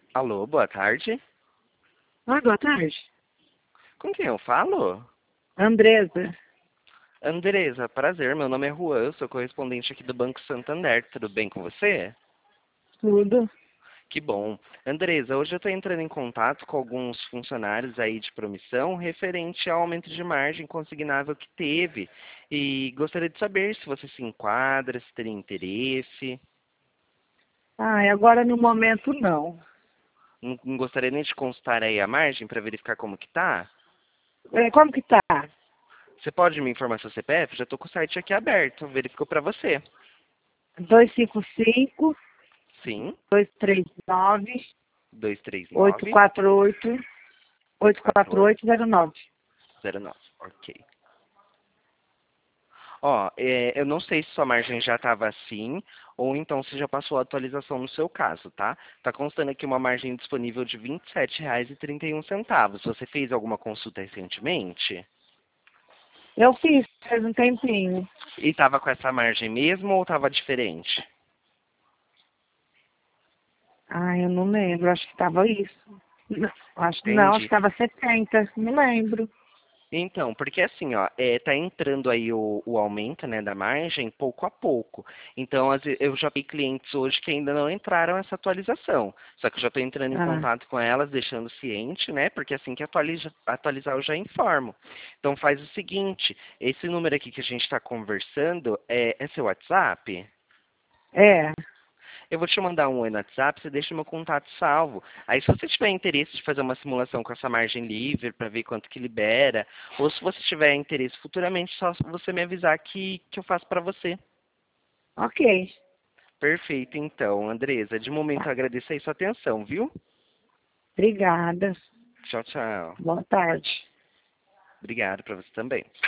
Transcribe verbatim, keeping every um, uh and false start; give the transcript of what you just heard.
Alô, boa tarde. Oi, boa tarde. Com quem eu falo? Andresa. Andresa, prazer, meu nome é Juan, eu sou correspondente aqui do Banco Santander, tudo bem com você? Tudo? Que bom. Andresa, hoje eu estou entrando em contato com alguns funcionários aí de promissão referente ao aumento de margem consignável que teve e gostaria de saber se você se enquadra, se teria interesse. Ah, agora no momento não. Não, não gostaria nem de consultar aí a margem para verificar como que tá? É, como que tá? Você pode me informar seu C P F? Já estou com o site aqui aberto, verificou para você. dois cinco cinco, Sim, dois três nove, dois três oito nove, quatro oito, oito oito quatro quatro oito, oito zero nove. zero nove. Ok. Ó, é, eu não sei se sua margem já estava assim, ou então se já passou a atualização no seu caso, tá? Tá constando aqui uma margem disponível de vinte e sete reais e trinta e um centavos. Você fez alguma consulta recentemente? Eu fiz faz um tempinho. E estava com essa margem mesmo ou estava diferente? Ah, eu não lembro, acho que tava isso. Não, acho que não, acho Entendi. que tava setenta, não lembro. Então, porque assim, ó, é, tá entrando aí o, o aumento, né, da margem pouco a pouco. Então, às ve- eu já vi clientes hoje que ainda não entraram nessa atualização. Só que eu já estou entrando em Ah, contato com elas, deixando ciente, né, porque assim que atualiza, atualizar eu já informo. Então, faz o seguinte, esse número aqui que a gente está conversando é, é seu WhatsApp? é, Eu vou te mandar um oi no WhatsApp, você deixa meu contato salvo. Aí se você tiver interesse de fazer uma simulação com essa margem livre para ver quanto que libera, ou se você tiver interesse futuramente, só você me avisar que, que eu faço para você. ok. Perfeito, então, Andresa. De momento eu agradeço aí sua atenção, viu? Obrigada. Tchau, tchau. Boa tarde. Obrigado para você também.